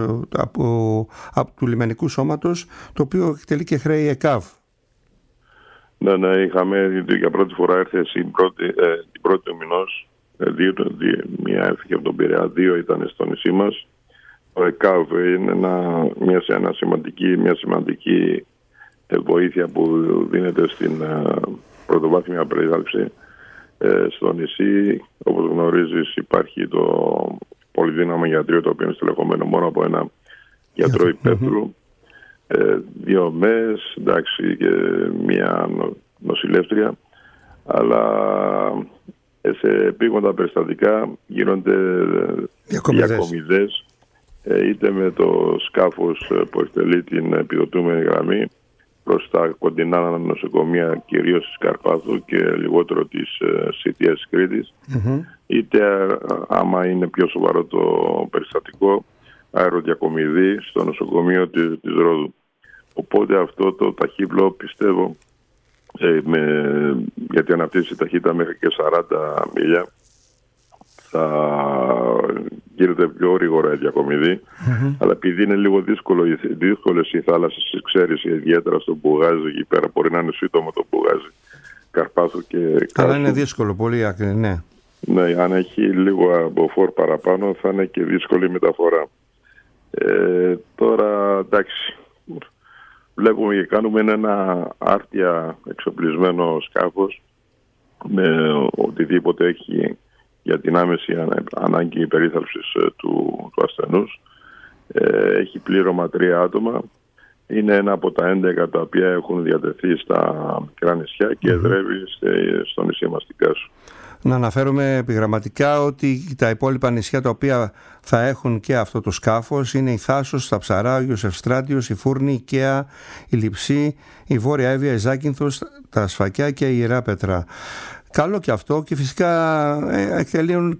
του λιμενικού σώματος, το οποίο εκτελεί και χρέη ΕΚΑΒ. Ναι, είχαμε για πρώτη φορά έρθει την πρώτη του μηνός. Μία έφυγε από τον Πειραιά, 2 ήταν στο νησί μας. Το ΕΚΑΒ είναι μια σημαντική βοήθεια που δίνεται στην πρωτοβάθμια περίθαλψη στο νησί. Όπως γνωρίζεις, υπάρχει το πολυδύναμο γιατρείο, το οποίο είναι στελεχωμένο μόνο από ένα γιατρό υπαίθρου, 2 ΜΕΣ, εντάξει, και μια νοσηλεύτρια, αλλά σε επίγοντα περιστατικά γίνονται διακομιδές, είτε με το σκάφος που εκτελεί την επιδοτούμενη γραμμή προς τα κοντινά νοσοκομεία, κυρίως της Καρπάθου και λιγότερο της CTS Κρήτης, είτε άμα είναι πιο σοβαρό το περιστατικό, αεροδιακομιδή στο νοσοκομείο της Ρόδου. Οπότε αυτό το ταχύπλο, πιστεύω, γιατί αναπτύσσει ταχύτητα μέχρι και 40 μίλια, θα γίνεται πιο γρήγορα η διακομιδή, αλλά επειδή είναι λίγο δύσκολες οι θάλασσες, ξέρεις, ιδιαίτερα στο Μπουγάζι, εκεί πέρα μπορεί να είναι σύντομο το Μπουγάζι, Καρπάθου και Κάσου. Αλλά είναι δύσκολο, πολύ άκρη, ναι. Ναι, αν έχει λίγο μποφόρ παραπάνω θα είναι και δύσκολη η μεταφορά. Τώρα, εντάξει, βλέπουμε και κάνουμε ένα άρτια εξοπλισμένο σκάφος με οτιδήποτε έχει για την άμεση ανάγκη περίθαλψης του ασθενούς. Έχει πλήρωμα 3 άτομα. Είναι ένα από τα 11 τα οποία έχουν διατεθεί στα μικρά νησιά και εδρεύει στο νησί μας στην Κάσου. Να αναφέρουμε επιγραμματικά ότι τα υπόλοιπα νησιά τα οποία θα έχουν και αυτό το σκάφος είναι η Θάσος, τα Ψαρά, ο Άγιος Ευστράτιος, η Φούρνη, η Καία, η Λειψή, η Βόρεια Εύβοια, η Ζάκυνθος, τα Σφακιά και η Ιεράπετρα. Καλό και αυτό, και φυσικά εκτελούν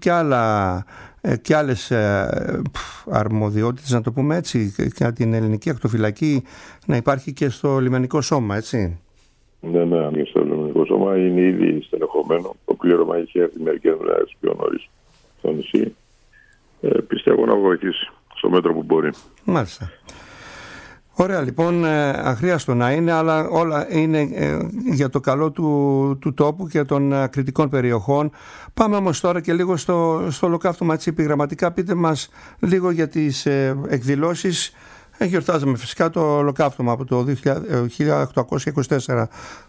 και άλλες αρμοδιότητες, να το πούμε έτσι, για την ελληνική ακτοφυλακή να υπάρχει και στο λιμενικό σώμα, έτσι. Ναι, αν στο λιμενικό σώμα είναι ήδη στελεχωμένο. Το πλήρωμα είχε έρθει μερικές μέρες πιο νωρίς στο νησί. Πιστεύω να βοηθήσει στο μέτρο που μπορεί. Μάλιστα. Ωραία, λοιπόν, αχρίαστο να είναι, αλλά όλα είναι για το καλό του τόπου και των κριτικών περιοχών. Πάμε όμως τώρα και λίγο στο ολοκαύτωμα, έτσι, επιγραμματικά. Πείτε μας λίγο για τις εκδηλώσεις. Γιορτάζαμε φυσικά το ολοκαύτωμα από το 1824,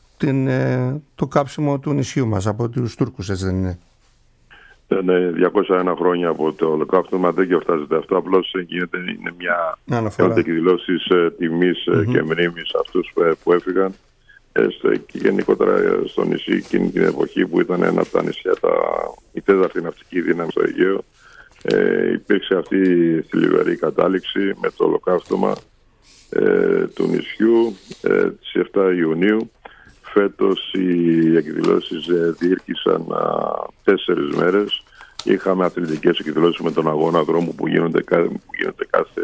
το κάψιμο του νησιού μας από τους Τούρκους, έτσι δεν είναι? Ναι, 201 χρόνια από το ολοκαύτωμα, δεν γιορτάζεται αυτό, απλώς είναι μια εκδηλώσεις τιμής και μνήμης αυτούς που έφυγαν και γενικότερα στο νησί εκείνη την εποχή που ήταν ένα από τα νησιά, η 4η ναυτική δύναμη στο Αιγαίο. Υπήρξε αυτή η θλιβερή κατάληξη με το ολοκαύτωμα του νησιού στις 7 Ιουνίου. Φέτος οι εκδηλώσεις διήρκησαν 4 μέρες. Είχαμε αθλητικές εκδηλώσεις με τον αγώνα δρόμου που γίνονται κάθε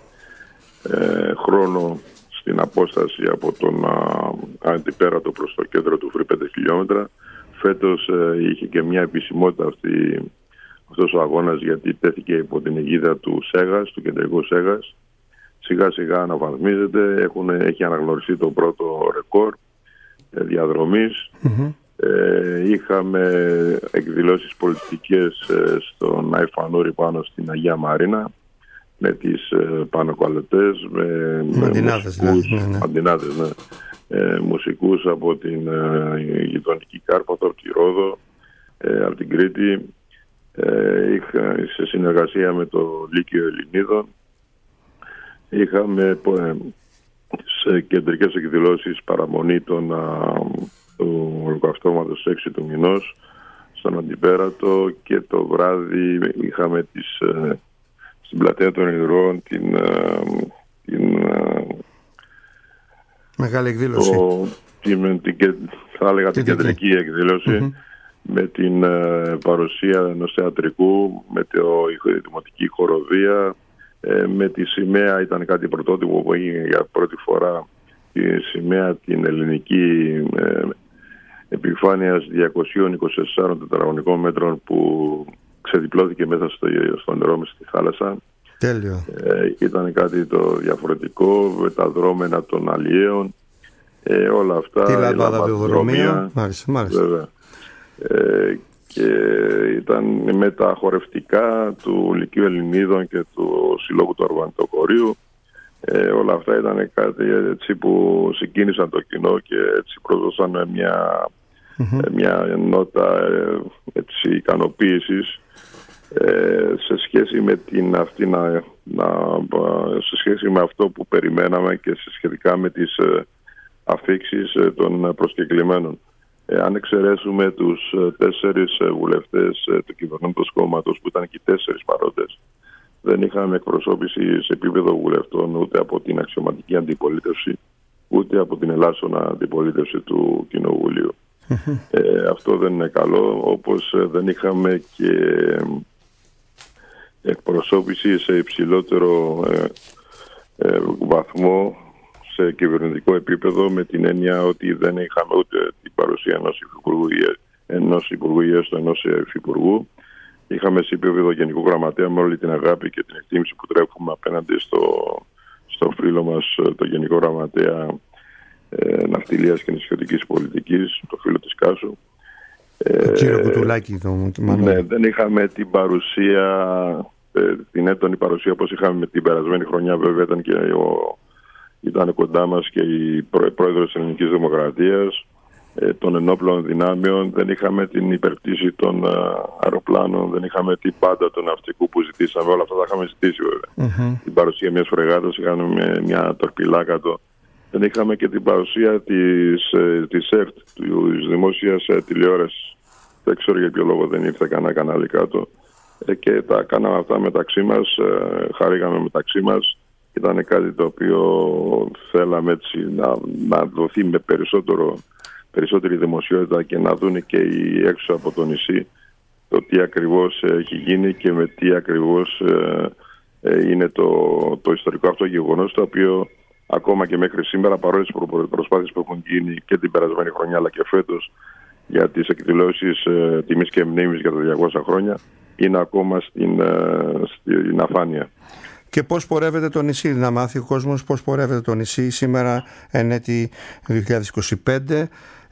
χρόνο στην απόσταση από τον Αντιπέρατο προς το κέντρο του Φρύ 5 χιλιόμετρα. Φέτος είχε και μια επισημότητα αυτός ο αγώνας, γιατί τέθηκε υπό την αιγίδα του ΣΕΓΑΣ, του κεντρικού ΣΕΓΑΣ. Σιγά σιγά αναβαθμίζεται, έχει αναγνωριστεί το πρώτο ρεκόρ διαδρομής. Είχαμε εκδηλώσεις πολιτικές στον Άι Φανούρι πάνω στην Αγία Μαρίνα με τις πανοκαλετές, με μαντινάδες, μουσικούς από την γειτονική Κάρπαθο, από τη Ρόδο, από την Κρήτη, σε συνεργασία με το Λύκειο Ελληνίδων. Είχαμε σε κεντρικές εκδηλώσεις παραμονή του ολοκαυτώματος 6 του μηνός στον Αντιπέρατο, και το βράδυ είχαμε στην πλατεία των Ιδρών την μεγάλη εκδήλωση, θα έλεγα την κεντρική εκδήλωση, με την παρουσία ενός θεατρικού, με τη δημοτική χοροδία, με τη σημαία, ήταν κάτι πρωτότυπο που έγινε για πρώτη φορά, τη σημαία την ελληνική επιφάνειας 224 τετραγωνικών μέτρων που ξεδιπλώθηκε μέσα στο νερό, μέσα στη θάλασσα. Τέλειο. Ήταν κάτι το διαφορετικό, με τα δρόμενα των αλλιέων, όλα αυτά. Τη λαμπαδαβιοδρομία. Μάλιστα. Βέβαια. Και ήταν με τα χορευτικά του Λυκείου Ελληνίδων και του Συλλόγου του Αρβανιτοκορείου. Όλα αυτά ήταν κάτι έτσι που συγκίνησαν το κοινό και έτσι προδώσαν μια νότα έτσι ικανοποίησης σε σχέση με σε σχέση με αυτό που περιμέναμε και σχετικά με τις αφίξεις των προσκεκλημένων. Αν εξαιρέσουμε τους 4 βουλευτές του κυβερνώντος κόμματος, που ήταν και οι 4 παρόντες, δεν είχαμε εκπροσώπηση σε επίπεδο βουλευτών ούτε από την αξιωματική αντιπολίτευση, ούτε από την ελάσσονα αντιπολίτευση του Κοινοβουλίου. Αυτό δεν είναι καλό, όπως δεν είχαμε και εκπροσώπηση σε υψηλότερο βαθμό σε κυβερνητικό επίπεδο, με την έννοια ότι δεν είχαμε ούτε την παρουσία ενός υπουργού ή έστω ενός υφυπουργού. Είχαμε σε επίπεδο γενικού γραμματέα, με όλη την αγάπη και την εκτίμηση που τρέφουμε απέναντι στο φίλο μας, το γενικό γραμματέα ναυτιλίας και νησιωτικής πολιτικής, το φίλο της Κάσου. Το κύριο Κουτουλάκη. Ναι, δεν είχαμε την παρουσία, την έντονη παρουσία όπως είχαμε με την περασμένη χρονιά. Βέβαια ήταν κοντά μας και η πρόεδρος της Ελληνικής Δημοκρατίας, των ενόπλων δυνάμεων. Δεν είχαμε την υπερπτήση των αεροπλάνων, δεν είχαμε την πάντα του ναυτικού που ζητήσαμε. Όλα αυτά τα είχαμε ζητήσει βέβαια. Την παρουσία μιας φρεγάτας, είχαμε μια τορπιλάκατο. Δεν είχαμε και την παρουσία της ΕΡΤ, της δημόσιας τηλεόρασης. Δεν ξέρω για ποιο λόγο δεν ήρθε κανένα κανάλι κάτω. Και τα κάναμε αυτά μεταξύ μας, χαρήκαμε μεταξύ μας. Ήταν κάτι το οποίο θέλαμε έτσι να δοθεί με περισσότερη δημοσιότητα και να δουν και οι έξω από το νησί το τι ακριβώς έχει γίνει και με τι ακριβώς είναι το ιστορικό αυτό γεγονός, το οποίο ακόμα και μέχρι σήμερα, παρόλες τις προσπάθειες που έχουν γίνει και την περασμένη χρονιά αλλά και φέτος για τις εκδηλώσεις τιμής και μνήμης για τα 200 χρόνια, είναι ακόμα στην αφάνεια. Και πώς πορεύεται το νησί, να μάθει ο κόσμος πώς πορεύεται το νησί σήμερα εν έτη 2025,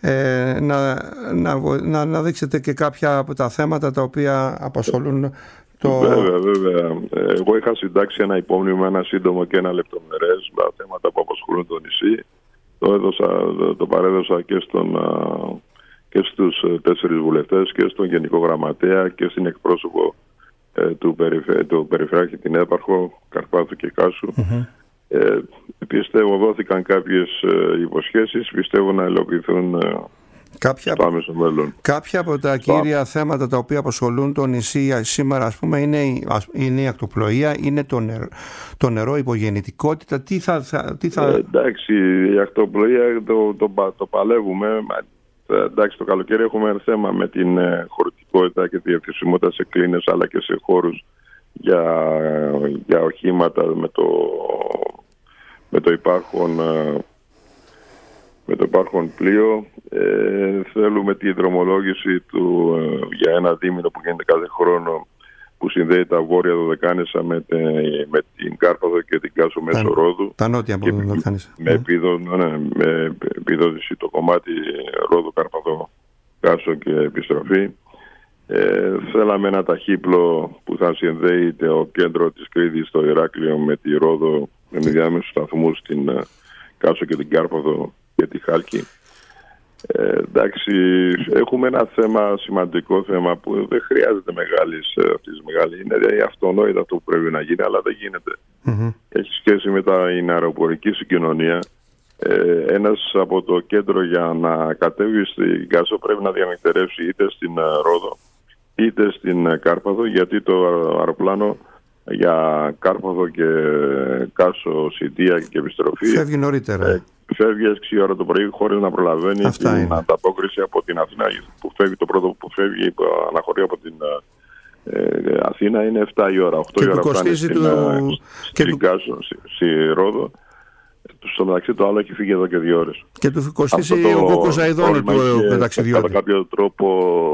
να δείξετε και κάποια από τα θέματα τα οποία απασχολούν το... Βέβαια. Εγώ είχα συντάξει ένα υπόμνημα, ένα σύντομο και ένα λεπτομερές, με θέματα που απασχολούν το νησί. Το παρέδωσα και στους 4 βουλευτές και στον Γενικό Γραμματέα και στην εκπρόσωπο του Περιφερειάρχη, την έπαρχο Καρπάθου και Κάσου. Πιστεύω δόθηκαν κάποιες υποσχέσεις, πιστεύω να υλοποιηθούν στο άμεσο μέλλον. Κάποια από τα κύρια θέματα τα οποία απασχολούν το νησί σήμερα, ας πούμε, είναι η ακτοπλοεία, είναι το νερό, η υπογεννητικότητα. Εντάξει, η ακτοπλοεία το παλεύουμε. Εντάξει, το καλοκαίρι έχουμε ένα θέμα με την χωρητικότητα και τη διαθεσιμότητα σε κλίνες αλλά και σε χώρους για οχήματα με το υπάρχον πλοίο. Θέλουμε τη δρομολόγηση για ένα δίμηνο που γίνεται κάθε χρόνο, που συνδέει τα βόρεια Δωδεκάνησα με την Κάρπαθο και την Κάσο μέσω Ρόδου. Τα νότια από την Δωδεκάνησα. Με επιδότηση το κομμάτι Ρόδου, Κάρπαθο, Κάσο και επιστροφή. Θέλαμε ένα ταχύπλο που θα συνδέει το κέντρο της Κρήτης στο Ηράκλειο με τη Ρόδο, με διάμεσους σταθμούς στην Κάσο και την Κάρπαθο και τη Χάλκη. Εντάξει, έχουμε ένα σημαντικό θέμα που δεν χρειάζεται μεγάλη. Είναι αυτονόητο αυτό που πρέπει να γίνει, αλλά δεν γίνεται. Έχει σχέση με την αεροπορική συγκοινωνία. Ένας από το κέντρο για να κατέβει στην Κάσο πρέπει να διαμεκτερεύσει είτε στην Ρόδο είτε στην Κάρπαθο, γιατί το αεροπλάνο για Κάρπαθο και Κάσο, Σιτία και επιστροφή φεύγει νωρίτερα. Φεύγει 6 ώρα το πρωί χωρίς να προλαβαίνει την ανταπόκριση από την Αθήνα, που φεύγει το πρώτο που φεύγει, αναχωρεί Αθήνα είναι 7 η ώρα, 8 η ώρα φτάνει στη Ρόδο. Στο μεταξύ το άλλο έχει φύγει εδώ και 2 ώρες. Και του κοστίσει ο Κοκοζαϊδόνη του ταξιδιώτη. Κατά κάποιο τρόπο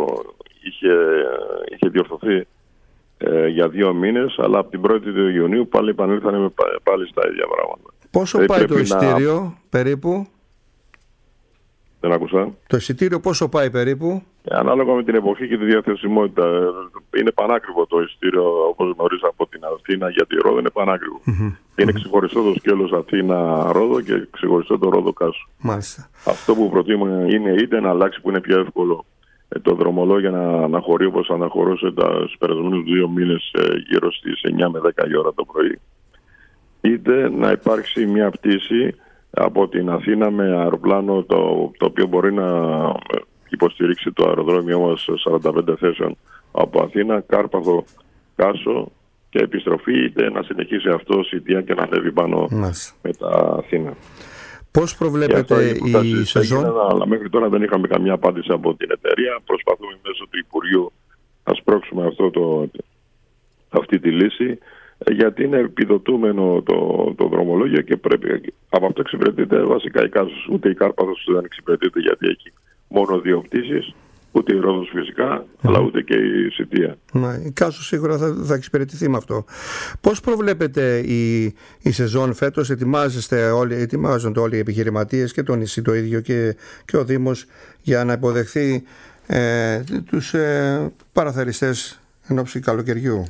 είχε διορθωθεί για 2 μήνες, αλλά από την 1η του Ιουνίου πάλι επανήλθανε πάλι στα ίδια πράγματα. Πόσο πάει το εισιτήριο περίπου? Δεν άκουσα. Το εισιτήριο πόσο πάει περίπου? Ανάλογα με την εποχή και τη διαθεσιμότητα. Είναι πανάκριβο το εισιτήριο, όπως γνωρίζα από την Αθήνα, γιατί η Ρόδο είναι πανάκριβο. Είναι ξεχωριστό το σκέλος Αθήνα-Ρόδο και ξεχωριστό το Ρόδο-Κάσο. Μάλιστα. Αυτό που προτείνω είναι είτε να αλλάξει, που είναι πιο εύκολο, το δρομολόγιο να αναχωρεί όπως αναχωρούσε τους περασμένους 2 μήνες γύρω στις 9 με 10 η ώρα το πρωί, είτε να υπάρξει μια πτήση από την Αθήνα με αεροπλάνο το οποίο μπορεί να υποστηρίξει το αεροδρόμιο μας 45 θέσεων από Αθήνα, Κάρπαθο, Κάσο και επιστροφή, είτε να συνεχίσει αυτό Σιτία και να ανέβει πάνω με τα Αθήνα. Πώς προβλέπετε η σεζόν? Αλλά μέχρι τώρα δεν είχαμε καμιά απάντηση από την εταιρεία. Προσπαθούμε μέσω του Υπουργείου να σπρώξουμε αυτή τη λύση, γιατί είναι επιδοτούμενο το δρομολόγιο και πρέπει από αυτό εξυπηρετείται βασικά η Κάσος. Ούτε η Κάρπαθος δεν εξυπηρετείται, γιατί έχει μόνο 2 πτήσεις, ούτε η Ρόδος φυσικά, αλλά ούτε και η Σιτία. Η Κάσος σίγουρα θα εξυπηρετηθεί με αυτό. Πώς προβλέπετε η σεζόν φέτος? Ετοιμάζονται όλοι οι επιχειρηματίες και το νησί το ίδιο και ο Δήμος για να υποδεχθεί τους παραθεριστές εν ώψη καλοκαιριού.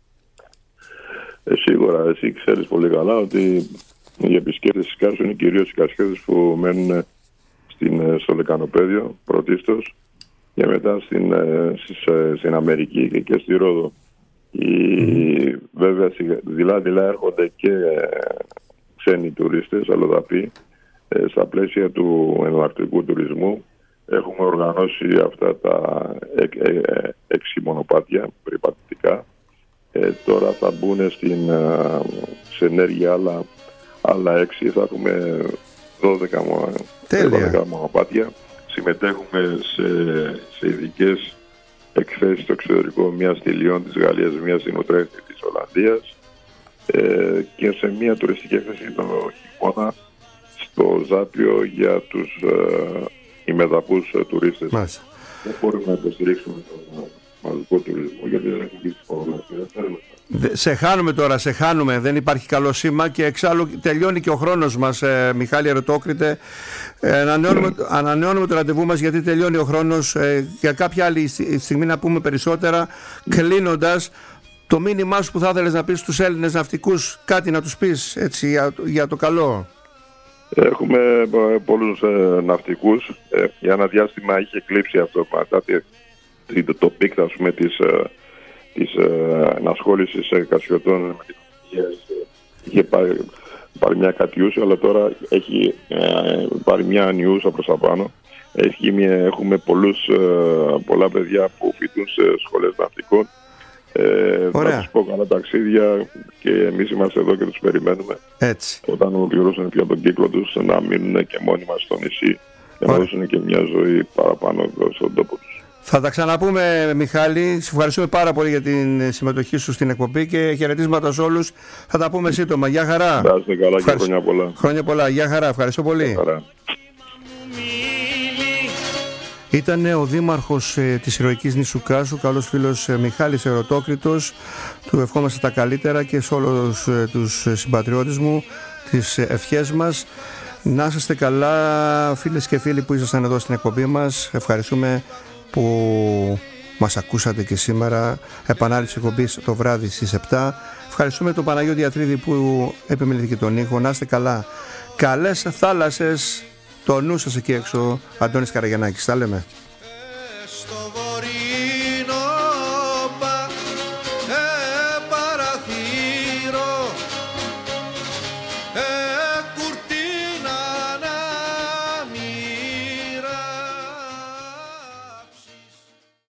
Σίγουρα, εσύ ξέρεις πολύ καλά ότι οι επισκέπτες της Κάσου είναι κυρίως οι κασχέδες που μένουν στο Λεκανοπέδιο πρωτίστως και μετά στην Αμερική και στη Ρόδο. Βέβαια δειλά έρχονται και ξένοι τουρίστες, αλλοδαποί. Στα πλαίσια του εναλλακτικού τουρισμού έχουμε οργανώσει αυτά τα 6 μονοπάτια περιπατητικά. Τώρα θα μπουν σε ενέργεια άλλα 6, θα έχουμε 12 μονοπάτια. Συμμετέχουμε σε ειδικές εκθέσεις στο εξωτερικό, μία στη Λιόν της Γαλλίας, μία στην Ουτρέχτη της Ολλανδίας και σε μία τουριστική έκθεση το χειμώνα στο Ζάπιο για τους ημεδαπούς τουρίστες. Δεν μπορούμε να υποστηρίξουμε τον μαζικό τουρισμό, γιατί δεν έχει βγει σε χάνουμε, δεν υπάρχει καλό σήμα και εξάλλου τελειώνει και ο χρόνος μας, Μιχάλη Ερωτόκριτε. Ανανεώνουμε το ραντεβού μας, γιατί τελειώνει ο χρόνος. Για κάποια άλλη στιγμή να πούμε περισσότερα. Κλείνοντας, το μήνυμά σου που θα ήθελες να πεις στους Έλληνες ναυτικούς, κάτι να τους πεις έτσι για το καλό? Έχουμε πολλούς ναυτικούς. Για ένα διάστημα είχε κλείψει αυτό το πικ, ας πούμε, της ενασχόλησης κασιωτών με την υγεία. Είχε πάρει μια κατιούσα, αλλά τώρα έχει πάρει μια ανιούσα προς τα πάνω. Έχουμε πολλά παιδιά που φοιτούν σε σχολές ναυτικών. Θα τους πω καλά ταξίδια και εμείς είμαστε εδώ και τους περιμένουμε. Έτσι. Όταν ολοκληρώσουν πια τον κύκλο τους, να μείνουν και μόνοι μας στο νησί και να δώσουν και μια ζωή παραπάνω εδώ στον τόπο τους. Θα τα ξαναπούμε, Μιχάλη. Σε ευχαριστούμε πάρα πολύ για την συμμετοχή σου στην εκπομπή και χαιρετίσματα σε όλους. Θα τα πούμε σύντομα. Γεια χαρά. Να είστε καλά και χρόνια πολλά. Χρόνια πολλά. Γεια χαρά. Ευχαριστώ πολύ. Ήταν ο δήμαρχος της ηρωικής νήσου Κάσου, καλός φίλος Μιχάλης Ερωτόκριτος. Του ευχόμαστε τα καλύτερα και σε όλους τους συμπατριώτες μου τις ευχές μας. Να είστε καλά, φίλες και φίλοι που ήσασταν εδώ στην εκπομπή μας. Ευχαριστούμε που μας ακούσατε και σήμερα. Επανάληψη εκπομπής το βράδυ στις 7. Ευχαριστούμε τον Παναγιώτη Διατρίδη που επιμελήθηκε τον ήχο. Να είστε καλά. Καλές θάλασσες. Το νου σας εκεί έξω. Αντώνης Καραγιαννάκης. Τα λέμε.